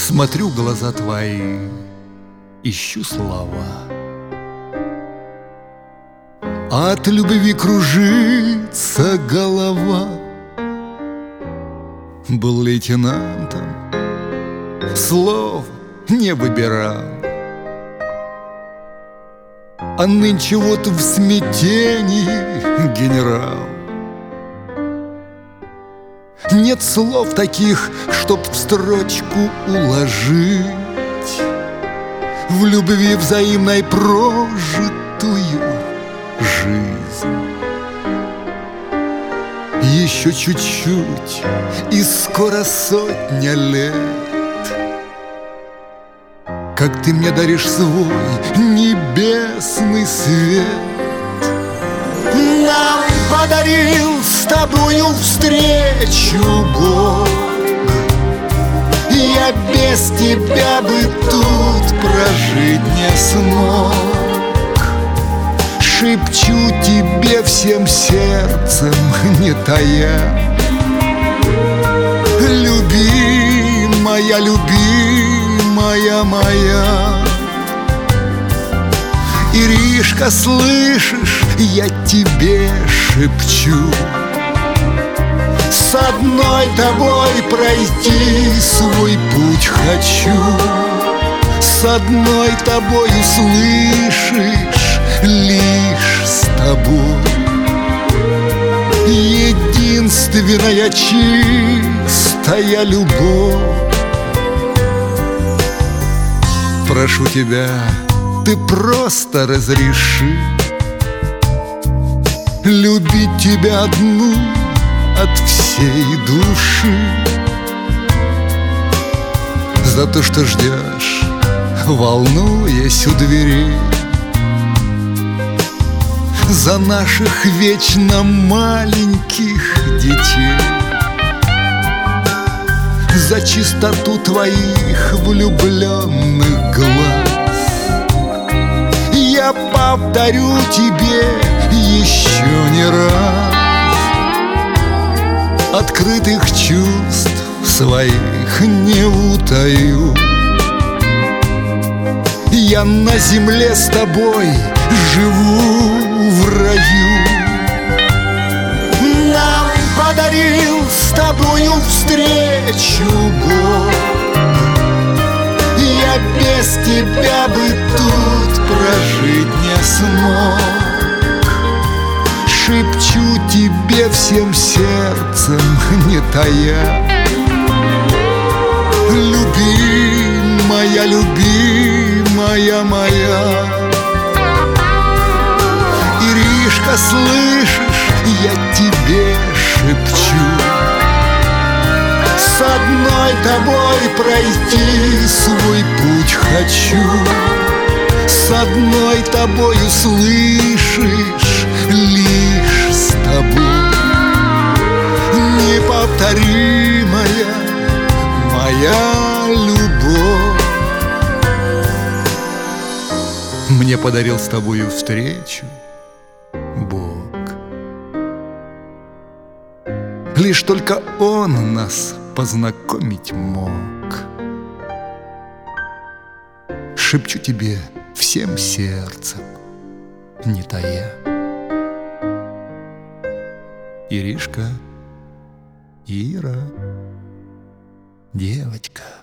Смотрю в глаза твои, ищу слова. От любви кружится голова. Был лейтенантом, слов не выбирал, а нынче вот в смятении генерал. Нет слов таких, чтоб в строчку уложить в любви взаимной прожитую жизнь. Еще чуть-чуть, и скоро 100 лет, как ты мне даришь свой небесный свет. Нам подарил с тобою встречу Бог. Я без тебя бы тут прожить не смог. Шепчу тебе всем сердцем, не тая: любимая, любимая моя. Иришка, слышишь, я тебе шепчу: с одной тобой пройти свой путь хочу. С одной тобой, слышишь, лишь с тобой. Единственная чистая любовь. Прошу тебя, ты просто разреши любить тебя одну от всей души. За то, что ждешь, волнуясь у дверей, за наших вечно маленьких детей, за чистоту твоих влюбленных глаз. Я повторю тебе еще не раз: открытых чувств своих не утаю. Я на земле с тобой живу в раю. Нам подарил с тобою встречу Бог. Я без тебя бы тут прожить не смог. Шепчу тебе всем сердцем, не тая: любимая, любимая моя. Иришка, слышишь, я тебе шепчу: с одной тобой пройти свой путь хочу. С одной тобою, слышишь, лишь с тобой. Неповторимая моя любовь. Мне подарил с тобою встречу Бог. Лишь только Он нас познакомить мог. Шепчу тебе всем сердцем, не тая: Иришка, Ира, девочка.